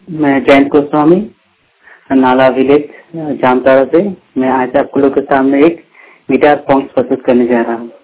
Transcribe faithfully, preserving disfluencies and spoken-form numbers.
मैं जयंत गोस्वामी, नाला विलेज, जामताड़ा से। मैं आज आप लोगों के सामने एक गिटार सॉन्ग प्रस्तुत करने जा रहा हूँ।